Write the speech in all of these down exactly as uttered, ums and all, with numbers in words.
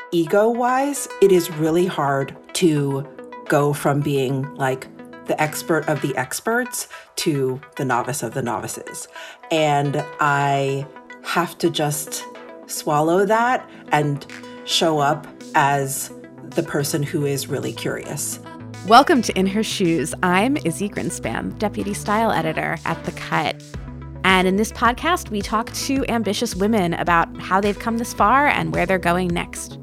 ego-wise, it is really hard to go from being like the expert of the experts to the novice of the novices. And I have to just swallow that and show up as the person who is really curious. Welcome to In Her Shoes. I'm Izzy Grinspan, Deputy Style Editor at The Cut. And in this podcast, we talk to ambitious women about how they've come this far and where they're going next.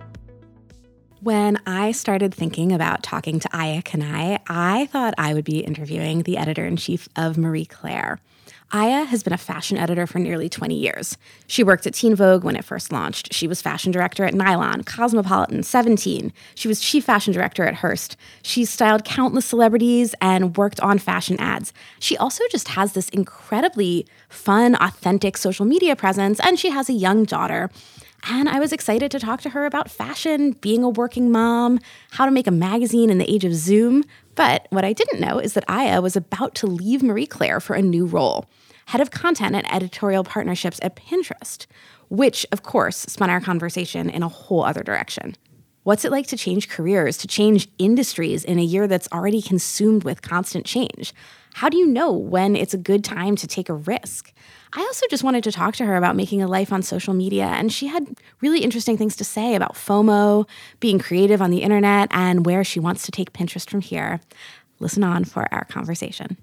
When I started thinking about talking to Aya Kanai, I thought I would be interviewing the editor-in-chief of Marie Claire. Aya has been a fashion editor for nearly twenty years. She worked at Teen Vogue when it first launched. She was fashion director at Nylon, Cosmopolitan, Seventeen. She was chief fashion director at Hearst. She's styled countless celebrities and worked on fashion ads. She also just has this incredibly fun, authentic social media presence, and she has a young daughter. And I was excited to talk to her about fashion, being a working mom, how to make a magazine in the age of Zoom. But what I didn't know is that Aya was about to leave Marie Claire for a new role, head of content and editorial partnerships at Pinterest, which, of course, spun our conversation in a whole other direction. What's it like to change careers, to change industries in a year that's already consumed with constant change? How do you know when it's a good time to take a risk? I also just wanted to talk to her about making a life on social media, and she had really interesting things to say about FOMO, being creative on the internet, and where she wants to take Pinterest from here. Listen on for our conversation.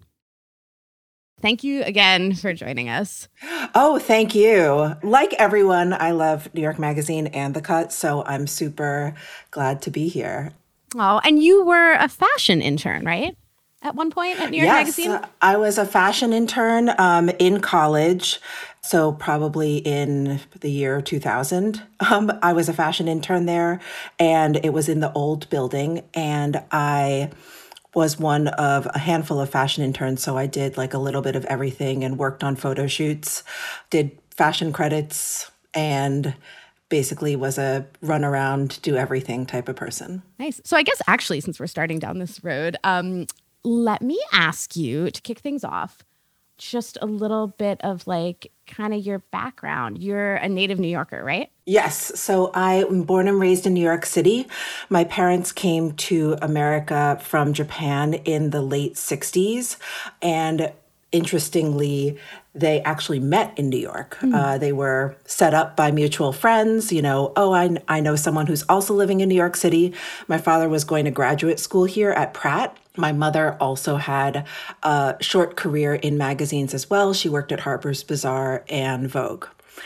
Thank you again for joining us. Oh, thank you. Like everyone, I love New York Magazine and The Cut, so I'm super glad to be here. Oh, and you were a fashion intern, right? At one point at New York yes, Magazine? Yes, uh, I was a fashion intern um, in college. So probably in the year two thousand, um, I was a fashion intern there, and it was in the old building. And I was one of a handful of fashion interns. So I did like a little bit of everything and worked on photo shoots, did fashion credits, and basically was a run around, do everything type of person. Nice. So I guess actually, since we're starting down this road, um, let me ask you to kick things off just a little bit of like kind of your background. You're a native New Yorker, right? Yes. So I'm born and raised in New York City. My parents came to America from Japan in the late sixties. And interestingly, they actually met in New York. Mm. Uh, they were set up by mutual friends. You know, oh, I, I know someone who's also living in New York City. My father was going to graduate school here at Pratt. My mother also had a short career in magazines as well. She worked at Harper's Bazaar and Vogue.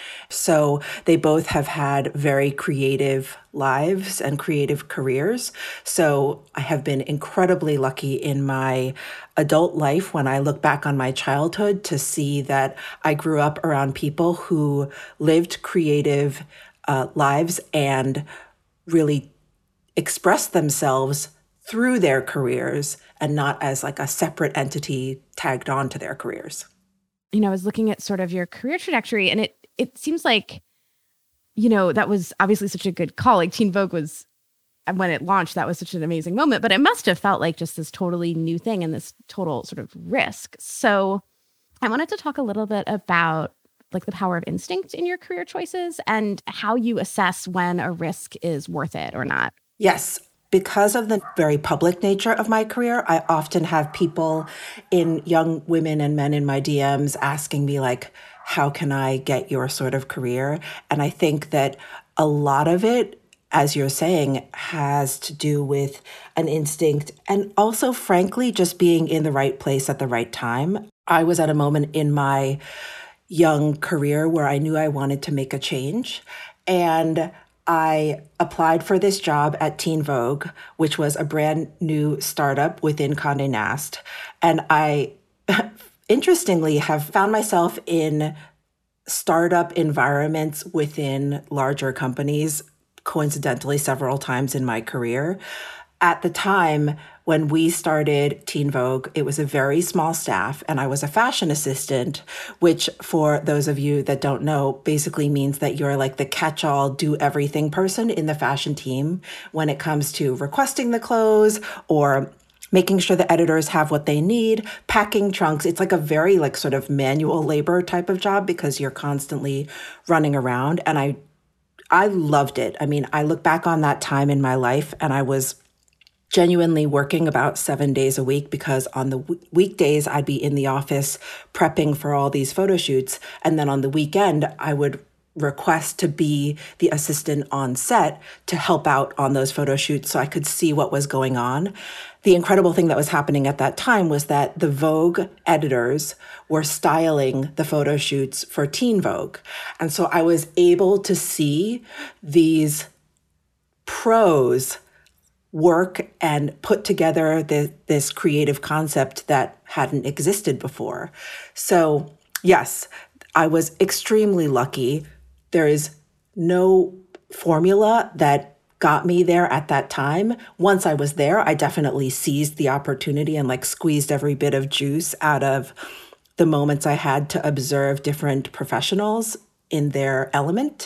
So they both have had very creative lives and creative careers. So I have been incredibly lucky in my adult life when I look back on my childhood to see that I grew up around people who lived creative uh, lives and really expressed themselves through their careers and not as like a separate entity tagged on to their careers. You know, I was looking at sort of your career trajectory, and it it seems like, you know, that was obviously such a good call. Like Teen Vogue was, when it launched, that was such an amazing moment, but it must have felt like just this totally new thing and this total sort of risk. So I wanted to talk a little bit about like the power of instinct in your career choices and how you assess when a risk is worth it or not. Yes. Because of the very public nature of my career, I often have people in young women and men in my D Ms asking me like, how can I get your sort of career? And I think that a lot of it, as you're saying, has to do with an instinct and also, frankly, just being in the right place at the right time. I was at a moment in my young career where I knew I wanted to make a change. And I applied for this job at Teen Vogue, which was a brand new startup within Condé Nast. And I, interestingly, have found myself in startup environments within larger companies, coincidentally, several times in my career. At the time when we started Teen Vogue, it was a very small staff, and I was a fashion assistant, which for those of you that don't know, basically means that you're like the catch-all, do-everything person in the fashion team when it comes to requesting the clothes or making sure the editors have what they need, packing trunks. It's like a very like sort of manual labor type of job because you're constantly running around. And I I loved it. I mean, I look back on that time in my life and I was genuinely working about seven days a week because on the w- weekdays I'd be in the office prepping for all these photo shoots. And then on the weekend, I would request to be the assistant on set to help out on those photo shoots so I could see what was going on. The incredible thing that was happening at that time was that the Vogue editors were styling the photo shoots for Teen Vogue. And so I was able to see these pros work and put together the, this creative concept that hadn't existed before. So yes, I was extremely lucky. There is no formula that got me there at that time. Once I was there, I definitely seized the opportunity and like squeezed every bit of juice out of the moments I had to observe different professionals in their element.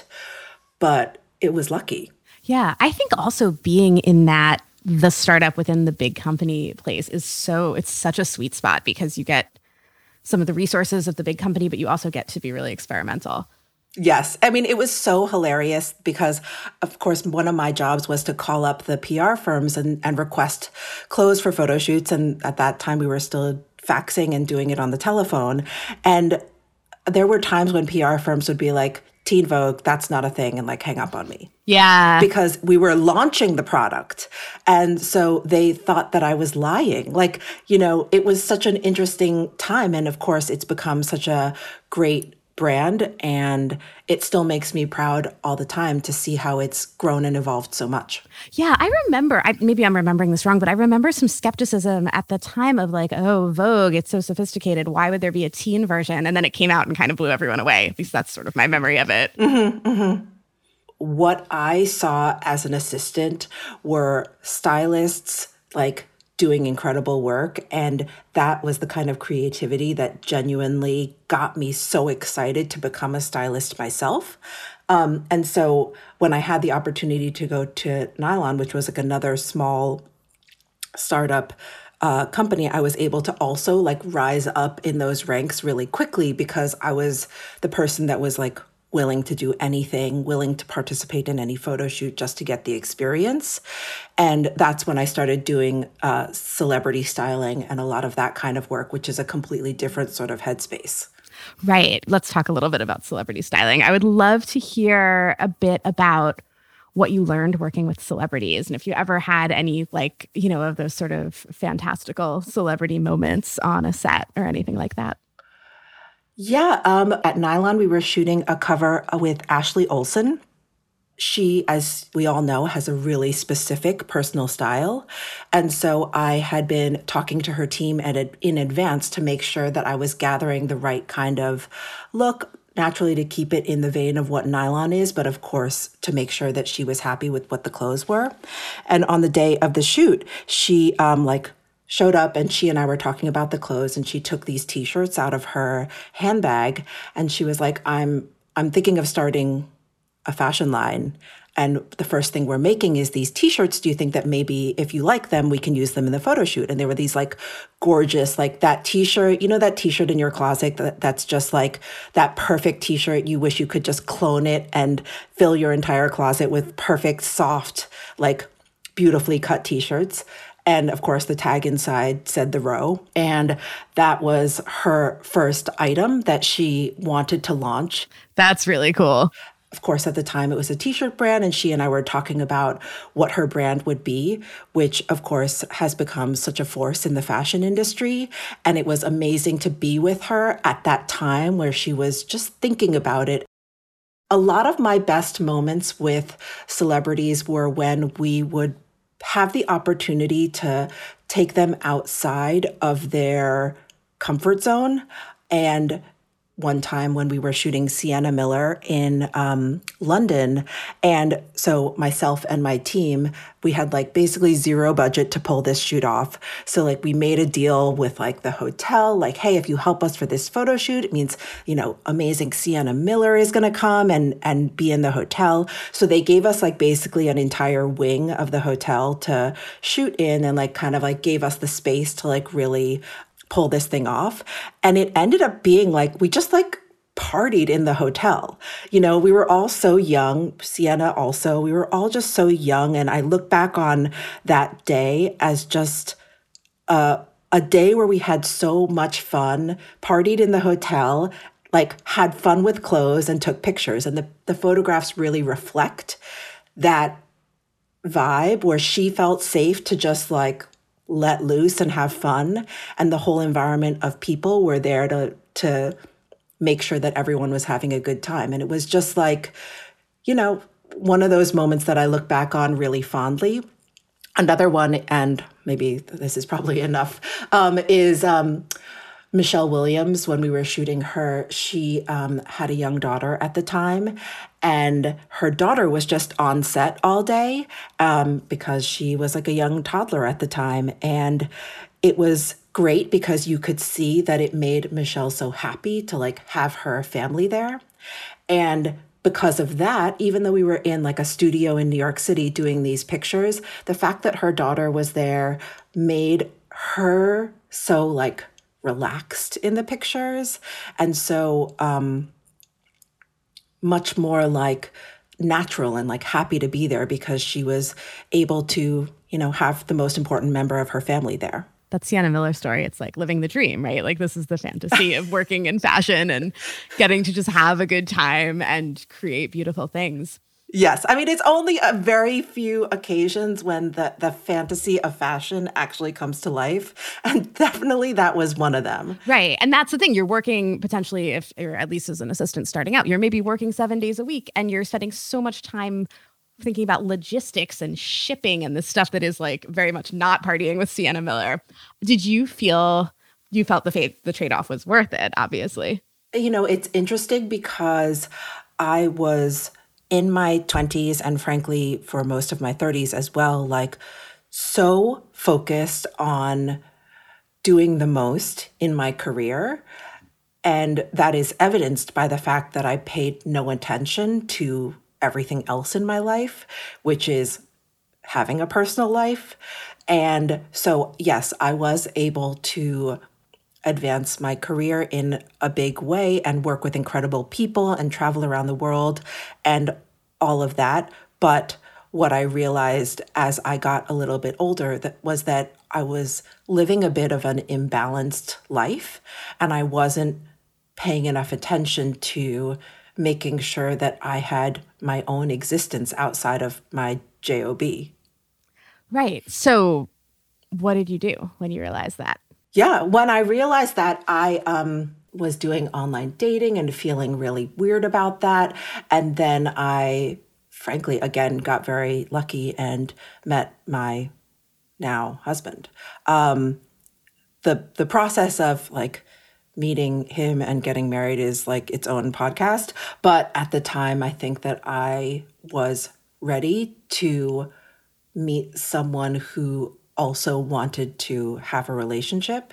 But it was lucky. Yeah, I think also being in that the startup within the big company place is so, it's such a sweet spot because you get some of the resources of the big company, but you also get to be really experimental. Yes. I mean, it was so hilarious because, of course, one of my jobs was to call up the P R firms and, and request clothes for photo shoots. And at that time, we were still faxing and doing it on the telephone. And there were times when P R firms would be like, Teen Vogue, that's not a thing, and like hang up on me. Yeah. Because we were launching the product. And so they thought that I was lying. Like, you know, it was such an interesting time. And of course, it's become such a great brand. And it still makes me proud all the time to see how it's grown and evolved so much. Yeah, I remember, I, maybe I'm remembering this wrong, but I remember some skepticism at the time of like, oh, Vogue, it's so sophisticated. Why would there be a teen version? And then it came out and kind of blew everyone away. At least that's sort of my memory of it. Mm-hmm, mm-hmm. What I saw as an assistant were stylists like doing incredible work. And that was the kind of creativity that genuinely got me so excited to become a stylist myself. Um, and so when I had the opportunity to go to Nylon, which was like another small startup uh, company, I was able to also like rise up in those ranks really quickly because I was the person that was like willing to do anything, willing to participate in any photo shoot just to get the experience. And that's when I started doing uh, celebrity styling and a lot of that kind of work, which is a completely different sort of headspace. Right. Let's talk a little bit about celebrity styling. I would love to hear a bit about what you learned working with celebrities. And if you ever had any, like, you know, of those sort of fantastical celebrity moments on a set or anything like that. Yeah, um, at Nylon, we were shooting a cover with Ashley Olsen. She, as we all know, has a really specific personal style. And so I had been talking to her team at a, in advance to make sure that I was gathering the right kind of look, naturally to keep it in the vein of what Nylon is, but of course to make sure that she was happy with what the clothes were. And on the day of the shoot, she um, like showed up and she and I were talking about the clothes and she took these t-shirts out of her handbag and she was like, I'm I'm thinking of starting a fashion line. And the first thing we're making is these t-shirts. Do you think that maybe if you like them, we can use them in the photo shoot? And there were these like gorgeous, like that t-shirt, you know, that t-shirt in your closet that, that's just like that perfect t-shirt. You wish you could just clone it and fill your entire closet with perfect, soft, like beautifully cut t-shirts. And of course, the tag inside said The Row. And that was her first item that she wanted to launch. That's really cool. Of course, at the time, it was a t-shirt brand, and she and I were talking about what her brand would be, which, of course, has become such a force in the fashion industry. And it was amazing to be with her at that time where she was just thinking about it. A lot of my best moments with celebrities were when we would have the opportunity to take them outside of their comfort zone. And one time when we were shooting Sienna Miller in um, London. And so myself and my team, we had like basically zero budget to pull this shoot off. So like we made a deal with like the hotel, like, hey, if you help us for this photo shoot, it means, you know, amazing Sienna Miller is going to come and, and be in the hotel. So they gave us like basically an entire wing of the hotel to shoot in and like kind of like gave us the space to like really pull this thing off. And it ended up being like, we just like partied in the hotel. You know, we were all so young, Sienna also, we were all just so young. And I look back on that day as just a, a day where we had so much fun, partied in the hotel, like had fun with clothes and took pictures. And the, the photographs really reflect that vibe where she felt safe to just like let loose and have fun. And the whole environment of people were there to, to make sure that everyone was having a good time. And it was just like, you know, one of those moments that I look back on really fondly. Another one, and maybe this is probably enough, um, is um, Michelle Williams. When we were shooting her, she um, had a young daughter at the time, and her daughter was just on set all day um, because she was like a young toddler at the time. And it was great because you could see that it made Michelle so happy to like have her family there. And because of that, even though we were in like a studio in New York City doing these pictures, the fact that her daughter was there made her so like relaxed in the pictures. And so um, much more like natural and like happy to be there because she was able to, you know, have the most important member of her family there. That's Sienna Miller's story. It's like living the dream, right? Like this is the fantasy of working in fashion and getting to just have a good time and create beautiful things. Yes. I mean, it's only a very few occasions when the, the fantasy of fashion actually comes to life. And definitely that was one of them. Right. And that's the thing. You're working potentially, if or at least as an assistant starting out, you're maybe working seven days a week and you're spending so much time thinking about logistics and shipping and the stuff that is like very much not partying with Sienna Miller. Did you feel, you felt the fate, the trade-off was worth it, obviously? You know, it's interesting because I was in my twenties and frankly, for most of my thirties as well, like so focused on doing the most in my career. And that is evidenced by the fact that I paid no attention to everything else in my life, which is having a personal life. And so, yes, I was able to advance my career in a big way and work with incredible people and travel around the world and all of that. But what I realized as I got a little bit older that was that I was living a bit of an imbalanced life, and I wasn't paying enough attention to making sure that I had my own existence outside of my job. Right. So what did you do when you realized that? Yeah, when I realized that, I um, was doing online dating and feeling really weird about that. And then I, frankly, again, got very lucky and met my now husband. Um, the the process of like meeting him and getting married is like its own podcast. But at the time, I think that I was ready to meet someone who also wanted to have a relationship.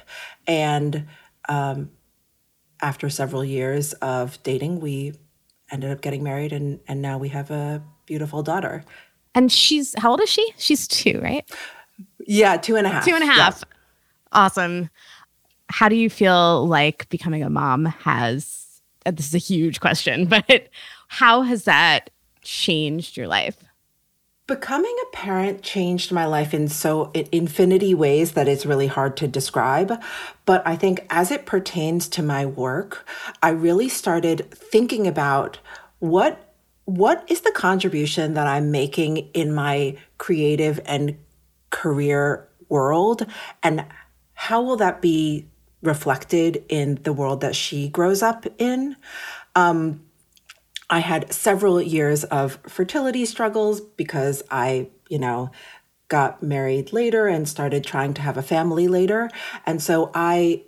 And um, after several years of dating, we ended up getting married, and, and now we have a beautiful daughter. And she's, how old is she? She's two, right? Yeah, two and a half. Two and a half. Yeah. Awesome. How do you feel like becoming a mom has, this is a huge question, but how has that changed your life? Becoming a parent changed my life in so in infinity ways that it's really hard to describe. But I think as it pertains to my work, I really started thinking about what what is the contribution that I'm making in my creative and career world, and how will that be reflected in the world that she grows up in? Um, I had several years of fertility struggles because I, you know, got married later and started trying to have a family later. And so I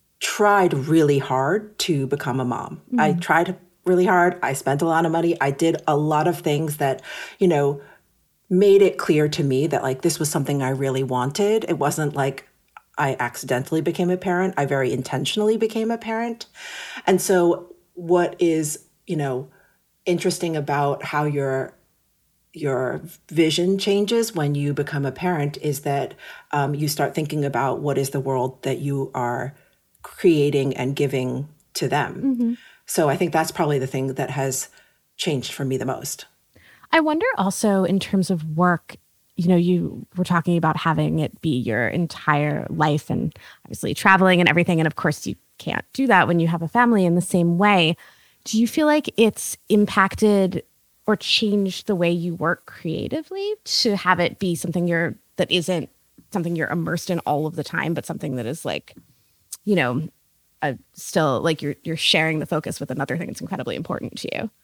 tried really hard to become a mom. Mm-hmm. I tried really hard. I spent a lot of money. I did a lot of things that, you know, made it clear to me that like this was something I really wanted. It wasn't like I accidentally became a parent. I very intentionally became a parent. And so what is, you know, interesting about how your your vision changes when you become a parent is that um, you start thinking about what is the world that you are creating and giving to them. Mm-hmm. So I think that's probably the thing that has changed for me the most. I wonder also in terms of work, you know, you were talking about having it be your entire life and obviously traveling and everything. And of course, you can't do that when you have a family in the same way. Do you feel like it's impacted or changed the way you work creatively to have it be something you're that isn't something you're immersed in all of the time, but something that is like, you know, uh, still like you're you're sharing the focus with another thing that's incredibly important to you?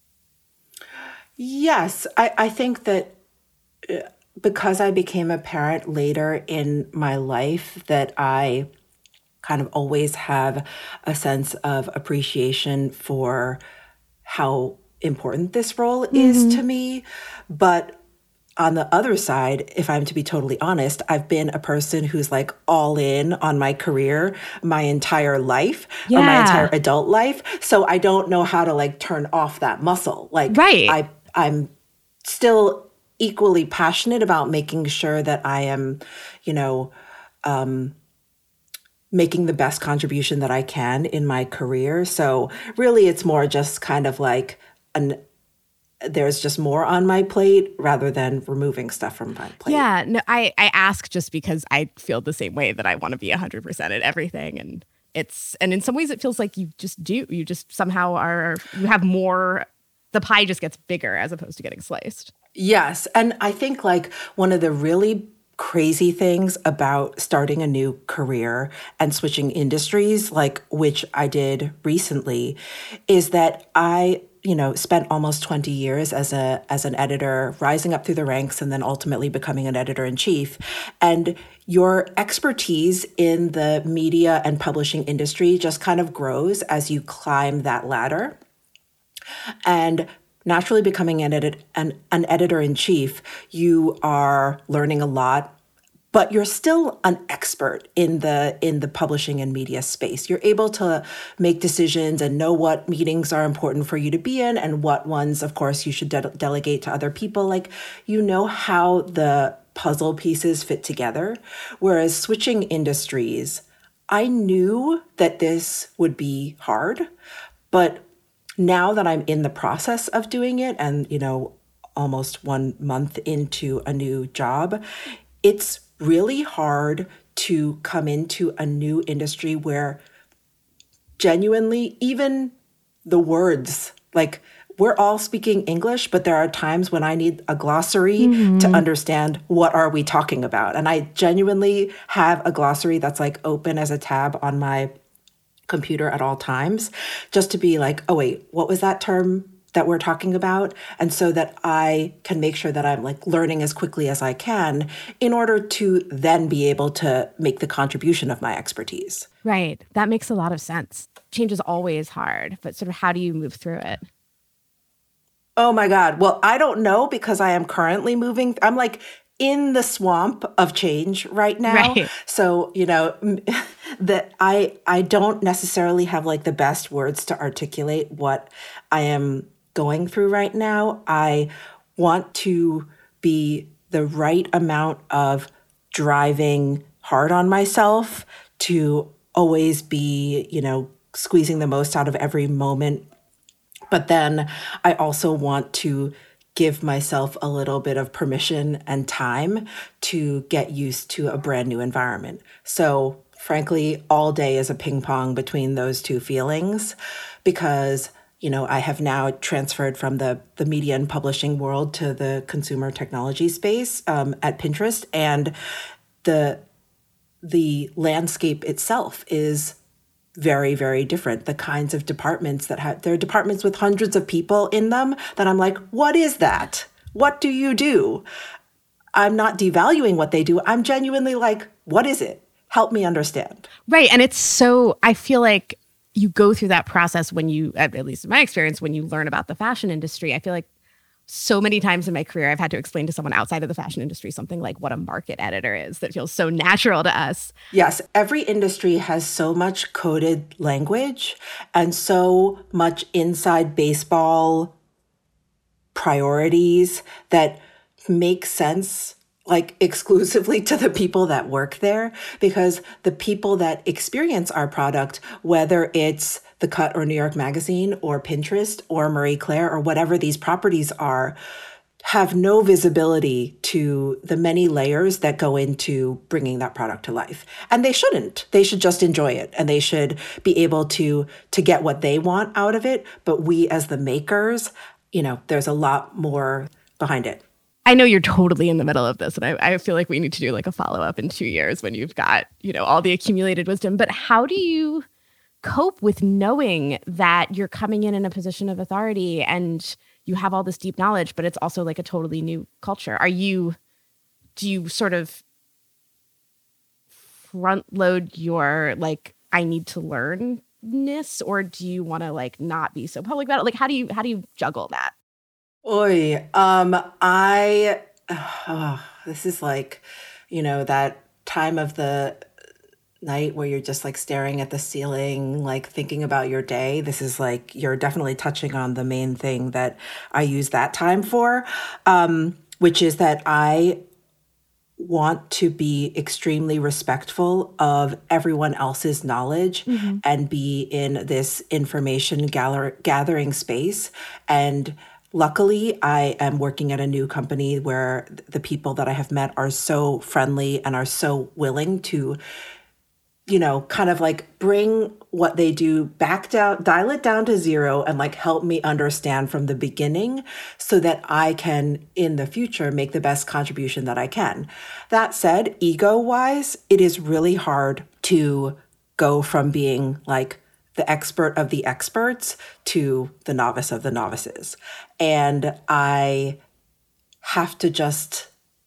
Yes, I, I think that because I became a parent later in my life, that I kind of always have a sense of appreciation for how important this role mm-hmm. is to me. But on the other side, if I'm to be totally honest, I've been a person who's like all in on my career my entire life yeah. or my entire adult life. So I don't know how to like turn off that muscle. Like right. I, I'm still equally passionate about making sure that I am, you know, um, making the best contribution that I can in my career. So really it's more just kind of like an there's just more on my plate rather than removing stuff from my plate. Yeah, no, I, I ask just because I feel the same way that I want to be one hundred percent at everything. And it's, and in some ways it feels like you just do. You just somehow are, you have more, the pie just gets bigger as opposed to getting sliced. Yes. And I think like one of the really crazy things about starting a new career and switching industries, like which I did recently, is that I you know, spent almost twenty years as a as an editor, rising up through the ranks and then ultimately becoming an editor-in-chief. And your expertise in the media and publishing industry just kind of grows as you climb that ladder. And naturally becoming an, edit, an, an editor-in-chief, you are learning a lot, but you're still an expert in the in the publishing and media space. You're able to make decisions and know what meetings are important for you to be in and what ones, of course, you should de- delegate to other people. Like, you know how the puzzle pieces fit together. Whereas switching industries, I knew that this would be hard, but now that I'm in the process of doing it and, you know, almost one month into a new job, it's really hard to come into a new industry where genuinely even the words, like we're all speaking English, but there are times when I need a glossary mm-hmm. to understand what are we talking about. And I genuinely have a glossary that's like open as a tab on my computer at all times, just to be like, oh wait, what was that term that we're talking about? And so that I can make sure that I'm like learning as quickly as I can in order to then be able to make the contribution of my expertise. Right. That makes a lot of sense. Change is always hard, but sort of how do you move through it? Oh my God. Well, I don't know because I am currently moving. I'm like in the swamp of change right now. Right. So, you know, that I I don't necessarily have like the best words to articulate what I am going through right now. I want to be the right amount of driving hard on myself to always be, you know, squeezing the most out of every moment. But then I also want to give myself a little bit of permission and time to get used to a brand new environment. So frankly, all day is a ping pong between those two feelings because you know, I have now transferred from the, the media and publishing world to the consumer technology space um, at Pinterest. And the the landscape itself is very, very different. The kinds of departments that have, there are departments with hundreds of people in them that I'm like, what is that? What do you do? I'm not devaluing what they do. I'm genuinely like, what is it? Help me understand. Right. And it's so, I feel like you go through that process when you, at least in my experience, when you learn about the fashion industry. I feel like so many times in my career, I've had to explain to someone outside of the fashion industry something like what a market editor is that feels so natural to us. Yes, every industry has so much coded language and so much inside baseball priorities that make sense like exclusively to the people that work there, because the people that experience our product, whether it's The Cut or New York Magazine or Pinterest or Marie Claire or whatever these properties are, have no visibility to the many layers that go into bringing that product to life. And they shouldn't. They should just enjoy it, and they should be able to to get what they want out of it. But we as the makers, you know, there's a lot more behind it. I know you're totally in the middle of this, and I, I feel like we need to do like a follow-up in two years when you've got, you know, all the accumulated wisdom. But how do you cope with knowing that you're coming in in a position of authority and you have all this deep knowledge, but it's also like a totally new culture? Are you, do you sort of front load your like, I need to learn-ness, or do you want to like not be so public about it? Like, how do you, how do you juggle that? Oy, um, I, oh, this is like, you know, that time of the night where you're just like staring at the ceiling, like thinking about your day. This is like, you're definitely touching on the main thing that I use that time for, um, which is that I want to be extremely respectful of everyone else's knowledge mm-hmm. and be in this information gather- gathering space. And luckily, I am working at a new company where the people that I have met are so friendly and are so willing to, you know, kind of like bring what they do back down, dial it down to zero, and like help me understand from the beginning so that I can, in the future, make the best contribution that I can. That said, ego-wise, it is really hard to go from being like the expert of the experts to the novice of the novices. And I have to just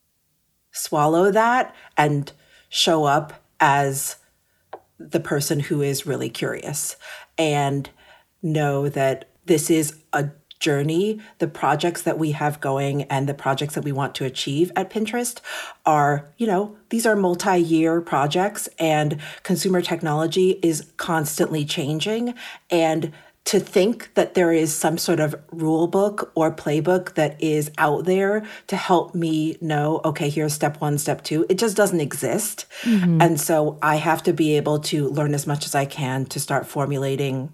swallow that and show up as the person who is really curious and know that this is a journey. The projects that we have going and the projects that we want to achieve at Pinterest are, you know, these are multi-year projects, and consumer technology is constantly changing. And to think that there is some sort of rule book or playbook that is out there to help me know, okay, here's step one, step two, it just doesn't exist. Mm-hmm. And so I have to be able to learn as much as I can to start formulating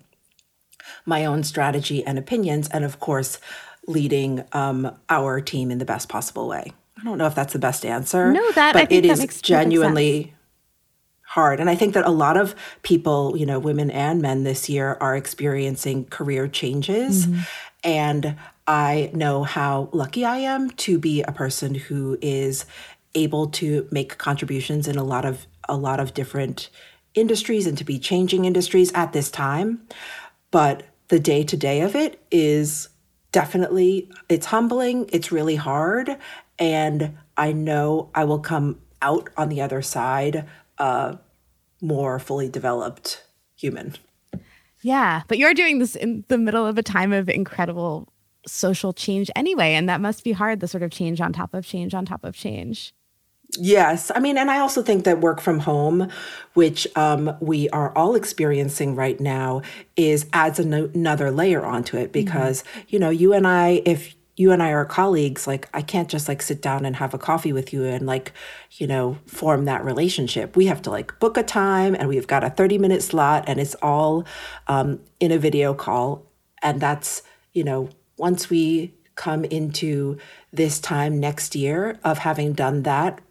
my own strategy and opinions, and of course, leading um, our team in the best possible way. I don't know if that's the best answer. No, that but I think it that is makes genuinely hard. And I think that a lot of people, you know, women and men this year are experiencing career changes. Mm-hmm. And I know how lucky I am to be a person who is able to make contributions in a lot of a lot of different industries and to be changing industries at this time. But the day-to-day of it is definitely, it's humbling, it's really hard, and I know I will come out on the other side uh, more fully developed human. Yeah, but you're doing this in the middle of a time of incredible social change anyway, and that must be hard, the sort of change on top of change on top of change. Yes. I mean, and I also think that work from home, which um, we are all experiencing right now, is adds an- another layer onto it because, mm-hmm. you know, you and I, if you and I are colleagues, like I can't just like sit down and have a coffee with you and like, you know, form that relationship. We have to like book a time, and we've got a thirty minute slot, and it's all um, in a video call. And that's, you know, once we come into this time next year of having done that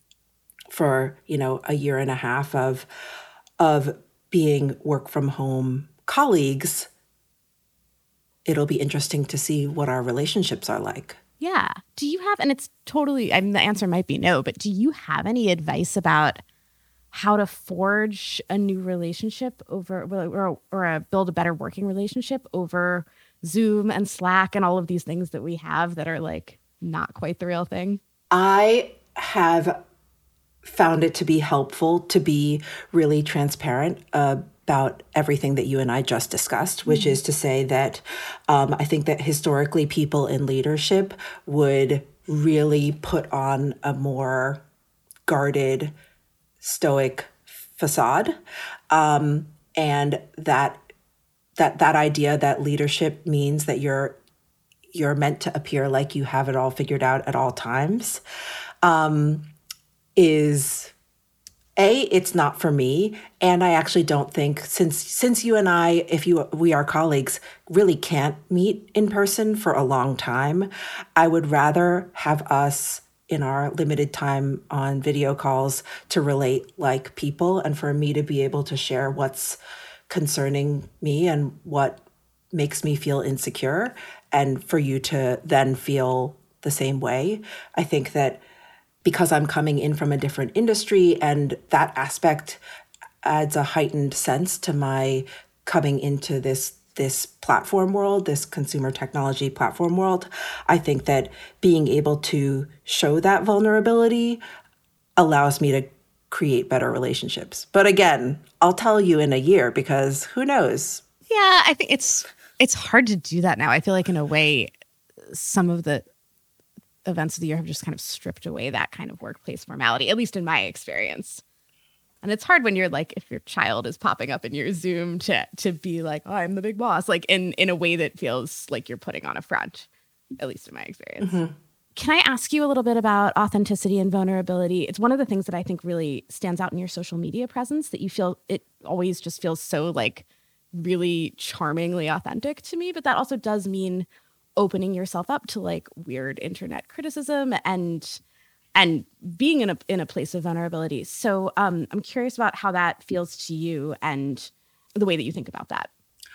for, you know, a year and a half of of being work from home colleagues, it'll be interesting to see what our relationships are like. Yeah. Do you have, and it's totally, I mean, the answer might be no, but do you have any advice about how to forge a new relationship over, or, or a, build a better working relationship over Zoom and Slack and all of these things that we have that are like not quite the real thing? I have found it to be helpful to be really transparent uh, about everything that you and I just discussed, which mm-hmm. is to say that um, I think that historically people in leadership would really put on a more guarded, stoic facade. Um, and that that that idea that leadership means that you're you're meant to appear like you have it all figured out at all times. um, is A, it's not for me. And I actually don't think since since you and I, if you we are colleagues, really can't meet in person for a long time, I would rather have us in our limited time on video calls to relate like people and for me to be able to share what's concerning me and what makes me feel insecure and for you to then feel the same way. I think that because I'm coming in from a different industry and that aspect adds a heightened sense to my coming into this this platform world, this consumer technology platform world, I think that being able to show that vulnerability allows me to create better relationships. But again, I'll tell you in a year because who knows? Yeah, I think it's it's hard to do that now. I feel like in a way, some of the events of the year have just kind of stripped away that kind of workplace formality, at least in my experience. And it's hard when you're like, if your child is popping up in your Zoom to to be like, oh, I'm the big boss, like in, in a way that feels like you're putting on a front, at least in my experience. Mm-hmm. Can I ask you a little bit about authenticity and vulnerability? It's one of the things that I think really stands out in your social media presence, that you feel it always just feels so like really charmingly authentic to me. But that also does mean opening yourself up to like weird internet criticism and and being in a in a place of vulnerability. So um, I'm curious about how that feels to you and the way that you think about that.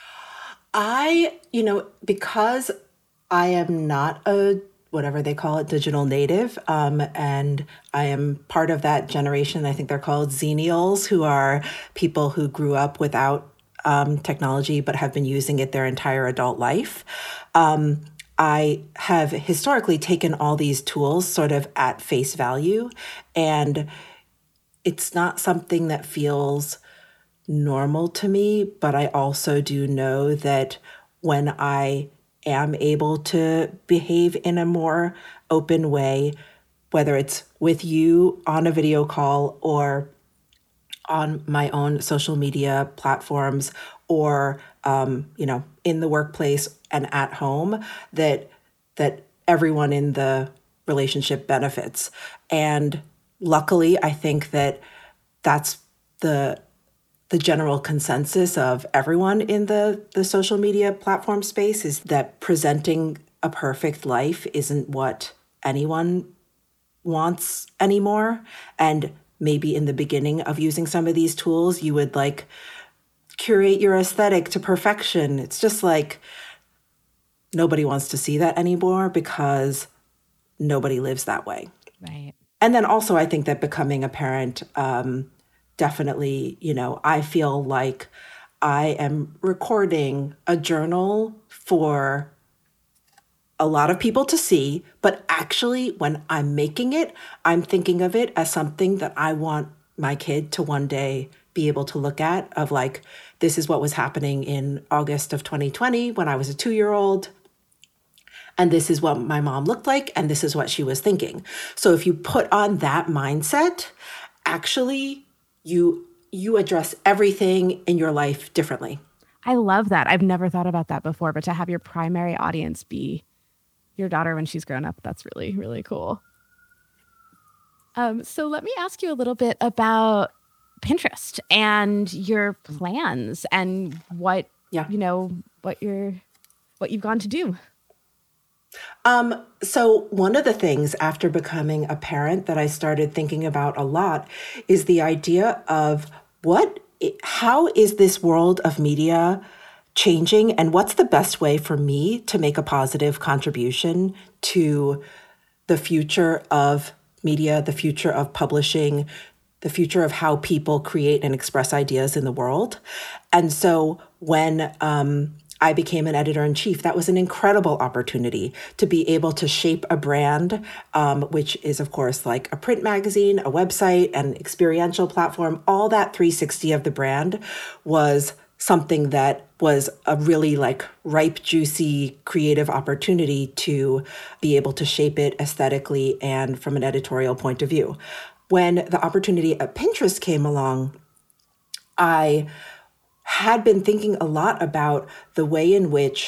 I, you know, because I am not a whatever they call it, digital native, um, and I am part of that generation. I think they're called Xennials, who are people who grew up without um, technology but have been using it their entire adult life. Um, I have historically taken all these tools sort of at face value, and it's not something that feels normal to me, but I also do know that when I am able to behave in a more open way, whether it's with you on a video call or on my own social media platforms or, um, you know, in the workplace and at home, that that everyone in the relationship benefits. And luckily, I think that that's the the general consensus of everyone in the, the social media platform space, is that presenting a perfect life isn't what anyone wants anymore. And maybe in the beginning of using some of these tools, you would like curate your aesthetic to perfection. It's just like nobody wants to see that anymore because nobody lives that way. Right. And then also I think that becoming a parent, um, definitely, you know, I feel like I am recording a journal for a lot of people to see, but actually when I'm making it, I'm thinking of it as something that I want my kid to one day be able to look at, of like, this is what was happening in August of twenty twenty when I was a two-year-old. And this is what my mom looked like, and this is what she was thinking. So if you put on that mindset, actually, you you address everything in your life differently. I love that. I've never thought about that before, but to have your primary audience be your daughter when she's grown up, that's really, really cool. Um, so let me ask you a little bit about Pinterest and your plans and what, yeah. you know, what you're, what you've gone to do. Um, so one of the things after becoming a parent that I started thinking about a lot is the idea of what, how is this world of media changing, and what's the best way for me to make a positive contribution to the future of media, the future of publishing, the future of how people create and express ideas in the world. And so when um, I became an editor-in-chief, that was an incredible opportunity to be able to shape a brand, um, which is, of course, like a print magazine, a website, an experiential platform. All that three sixty of the brand was something that was a really like ripe, juicy, creative opportunity to be able to shape it aesthetically and from an editorial point of view. When the opportunity at Pinterest came along, I had been thinking a lot about the way in which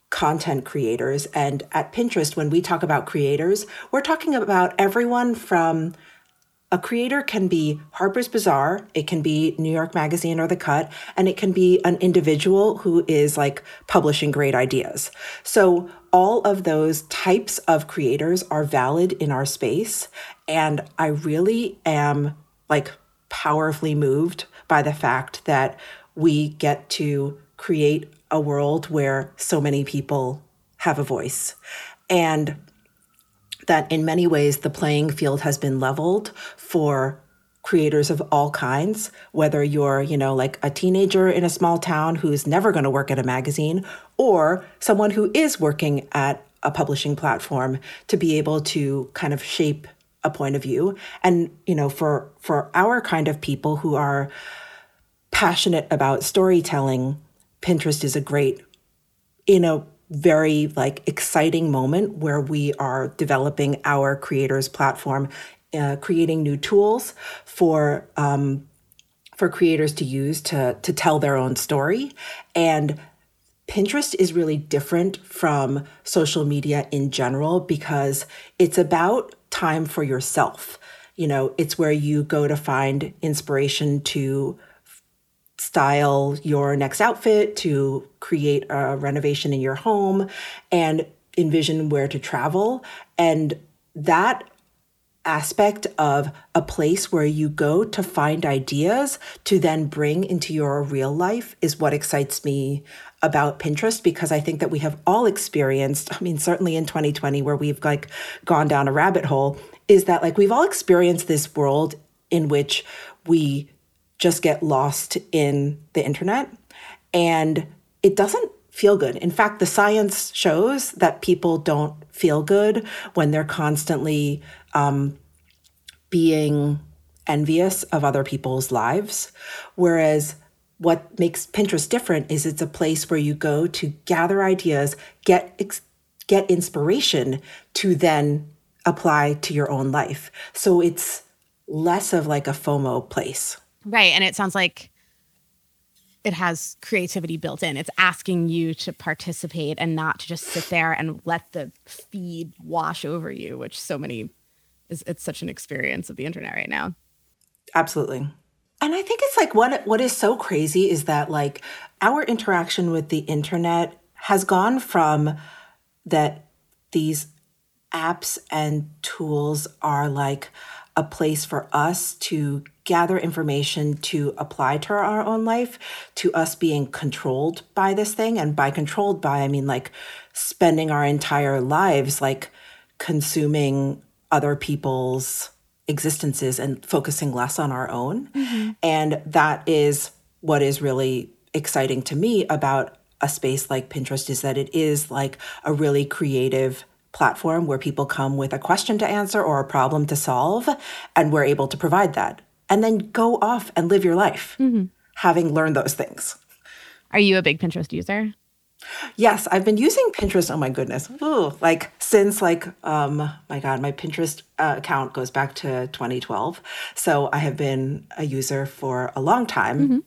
content creators. And at Pinterest, when we talk about creators, we're talking about everyone from a creator can be Harper's Bazaar, it can be New York Magazine or The Cut, and it can be an individual who is like publishing great ideas. So all of those types of creators are valid in our space. And I really am like powerfully moved by the fact that we get to create a world where so many people have a voice. And that in many ways, the playing field has been leveled for creators of all kinds, whether you're, you know, like a teenager in a small town who's never going to work at a magazine, or someone who is working at a publishing platform, to be able to kind of shape a point of view. And, you know, for, for our kind of people who are passionate about storytelling, Pinterest is a great, in a very like exciting moment where we are developing our creators platform, uh, creating new tools for um, for creators to use to to tell their own story. And Pinterest is really different from social media in general because it's about time for yourself. You know, it's where you go to find inspiration to style your next outfit, to create a renovation in your home, and envision where to travel. And that aspect of a place where you go to find ideas to then bring into your real life is what excites me about Pinterest, because I think that we have all experienced, I mean, certainly in twenty twenty, where we've like gone down a rabbit hole, is that like we've all experienced this world in which we just get lost in the internet, and it doesn't feel good. In fact, the science shows that people don't feel good when they're constantly um, being envious of other people's lives. Whereas what makes Pinterest different is it's a place where you go to gather ideas, get ex- get inspiration to then apply to your own life. So it's less of like a FOMO place. Right. And it sounds like it has creativity built in. It's asking you to participate and not to just sit there and let the feed wash over you, which so many is, it's such an experience of the internet right now. Absolutely. And I think it's like what what is so crazy is that like our interaction with the internet has gone from that these apps and tools are like a place for us to gather information to apply to our own life, to us being controlled by this thing. And by controlled by, I mean like spending our entire lives like consuming other people's existences and focusing less on our own. Mm-hmm. And that is what is really exciting to me about a space like Pinterest, is that it is like a really creative platform where people come with a question to answer or a problem to solve, and we're able to provide that. And then go off and live your life, mm-hmm. having learned those things. Are you a big Pinterest user? Yes, I've been using Pinterest. Oh my goodness. Ooh, like since like, um, my God, my Pinterest uh, account goes back to twenty twelve. So I have been a user for a long time. Mm-hmm.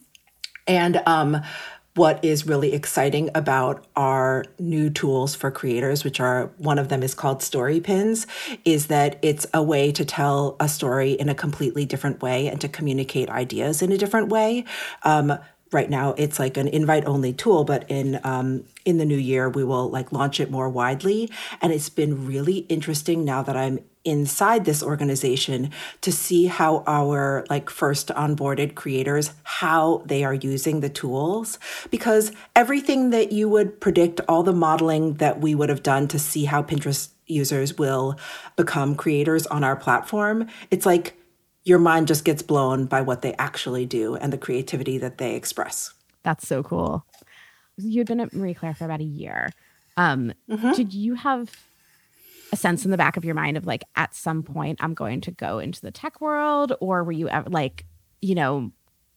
And um, what is really exciting about our new tools for creators, which are, one of them is called Story Pins, is that it's a way to tell a story in a completely different way and to communicate ideas in a different way. Um, right now, it's like an invite-only tool, but in um, in the new year, we will like launch it more widely. And it's been really interesting now that I'm inside this organization to see how our like first onboarded creators, how they are using the tools, because everything that you would predict, all the modeling that we would have done to see how Pinterest users will become creators on our platform, it's like your mind just gets blown by what they actually do and the creativity that they express. That's so cool. You'd been at Marie Claire for about a year. Um, mm-hmm. Did you have a sense in the back of your mind of like, at some point I'm going to go into the tech world? Or were you ever like, you know,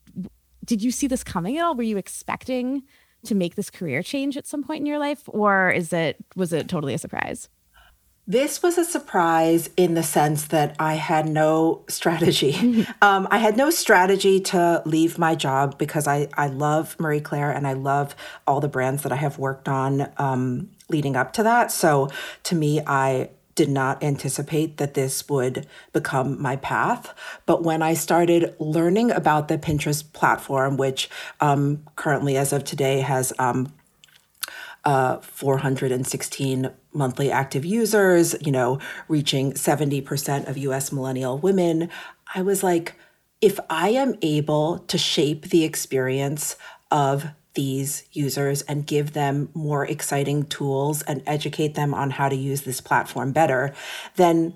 did you see this coming at all? Were you expecting to make this career change at some point in your life? Or is it, was it totally a surprise? This was a surprise in the sense that I had no strategy. um, I had no strategy to leave my job because I, I love Marie Claire and I love all the brands that I have worked on um, leading up to that. So to me, I did not anticipate that this would become my path. But when I started learning about the Pinterest platform, which um, currently as of today has um, Uh, four hundred sixteen monthly active users, you know, reaching seventy percent of U S millennial women. I was like, if I am able to shape the experience of these users and give them more exciting tools and educate them on how to use this platform better, then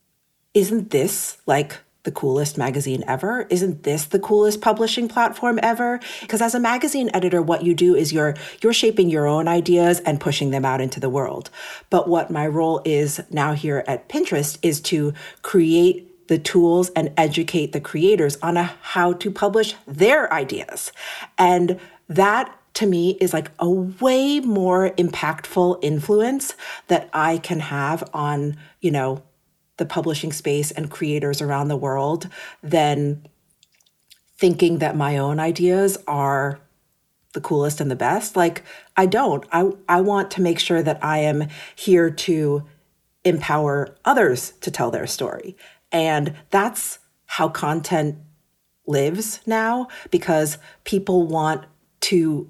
isn't this like the coolest magazine ever? Isn't this the coolest publishing platform ever? Because as a magazine editor, what you do is you're you're shaping your own ideas and pushing them out into the world. But what my role is now here at Pinterest is to create the tools and educate the creators on a, how to publish their ideas. And that to me is like a way more impactful influence that I can have on, you know, the publishing space and creators around the world than thinking that my own ideas are the coolest and the best. Like, I don't. I, I want to make sure that I am here to empower others to tell their story. And that's how content lives now, because people want to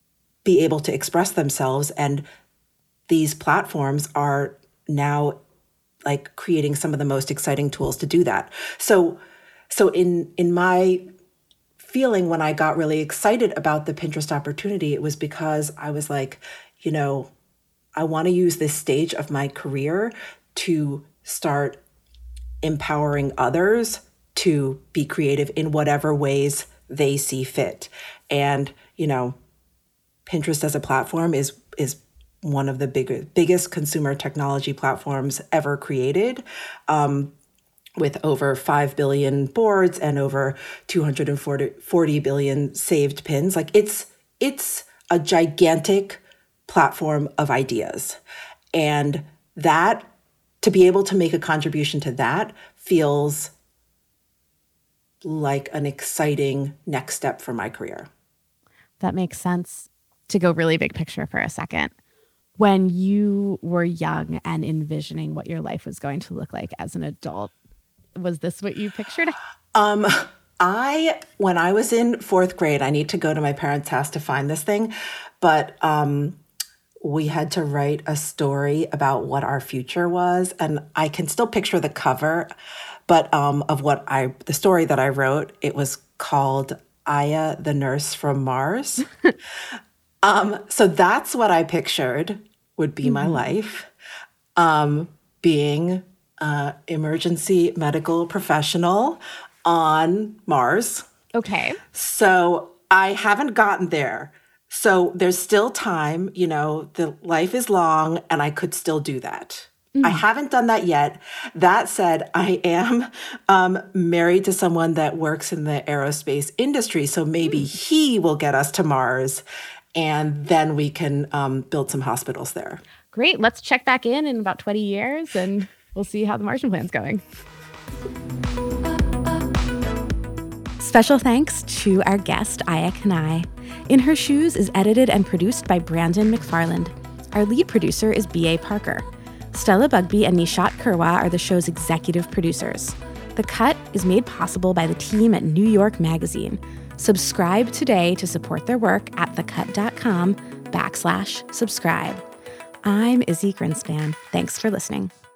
be able to express themselves. And these platforms are now like creating some of the most exciting tools to do that. So, so in in my feeling when I got really excited about the Pinterest opportunity, it was because I was like, you know, I want to use this stage of my career to start empowering others to be creative in whatever ways they see fit. And, you know, Pinterest as a platform is is one of the big, biggest consumer technology platforms ever created, um, with over five billion boards and over two hundred forty billion saved pins. Like it's it's a gigantic platform of ideas. And that, to be able to make a contribution to that feels like an exciting next step for my career. That makes sense. To go really big picture for a second. When you were young and envisioning what your life was going to look like as an adult, was this what you pictured? Um, I, when I was in fourth grade, I need to go to my parents' house to find this thing, but um, we had to write a story about what our future was. And I can still picture the cover, but um, of what I, the story that I wrote, it was called Aya, the Nurse from Mars. um, so that's what I pictured would be mm-hmm. my life, um, being an emergency medical professional on Mars. Okay. So I haven't gotten there. So there's still time, you know, the life is long and I could still do that. Mm. I haven't done that yet. That said, I am um, married to someone that works in the aerospace industry. So maybe mm. he will get us to Mars and then we can um, build some hospitals there. Great. Let's check back in in about twenty years and we'll see how the Martian plan's going. Special thanks to our guest, Aya Kanai. In Her Shoes is edited and produced by Brandon McFarland. Our lead producer is B A Parker. Stella Bugbee and Nishat Kurwa are the show's executive producers. The Cut is made possible by the team at New York Magazine. Subscribe today to support their work at thecut.com backslash subscribe. I'm Izzy Grinspan. Thanks for listening.